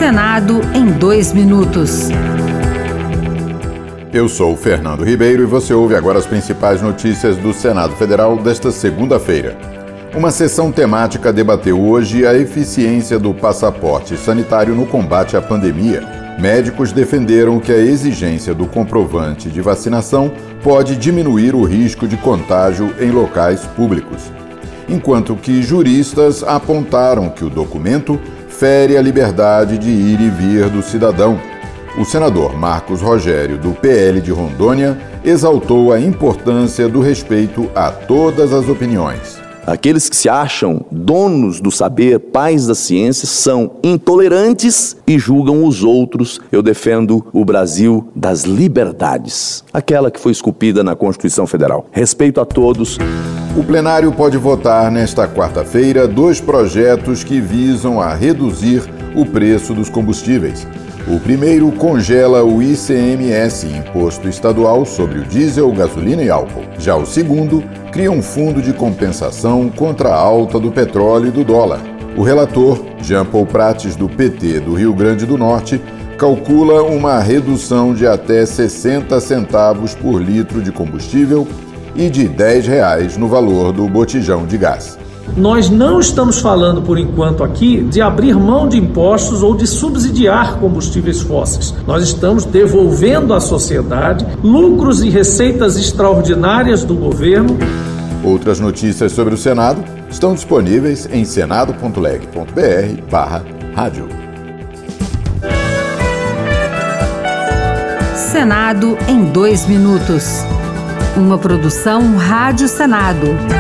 Senado em 2 minutos. Eu sou o Fernando Ribeiro e você ouve agora as principais notícias do Senado Federal desta segunda-feira. Uma sessão temática debateu hoje a eficiência do passaporte sanitário no combate à pandemia. Médicos defenderam que a exigência do comprovante de vacinação pode diminuir o risco de contágio em locais públicos, enquanto que juristas apontaram que o documento fere a liberdade de ir e vir do cidadão. O senador Marcos Rogério, do PL de Rondônia, exaltou a importância do respeito a todas as opiniões. Aqueles que se acham donos do saber, pais da ciência, são intolerantes e julgam os outros. Eu defendo o Brasil das liberdades, aquela que foi esculpida na Constituição Federal. Respeito a todos. O plenário pode votar nesta quarta-feira 2 projetos que visam a reduzir o preço dos combustíveis. O primeiro congela o ICMS, Imposto Estadual sobre o diesel, gasolina e álcool. Já o segundo cria um fundo de compensação contra a alta do petróleo e do dólar. O relator, Jean Paul Prates, do PT do Rio Grande do Norte, calcula uma redução de até 60 centavos por litro de combustível e de R$10 no valor do botijão de gás. Nós não estamos falando, por enquanto, aqui de abrir mão de impostos ou de subsidiar combustíveis fósseis. Nós estamos devolvendo à sociedade lucros e receitas extraordinárias do governo. Outras notícias sobre o Senado estão disponíveis em senado.leg.br/rádio. Senado em 2 minutos. Uma produção Rádio Senado.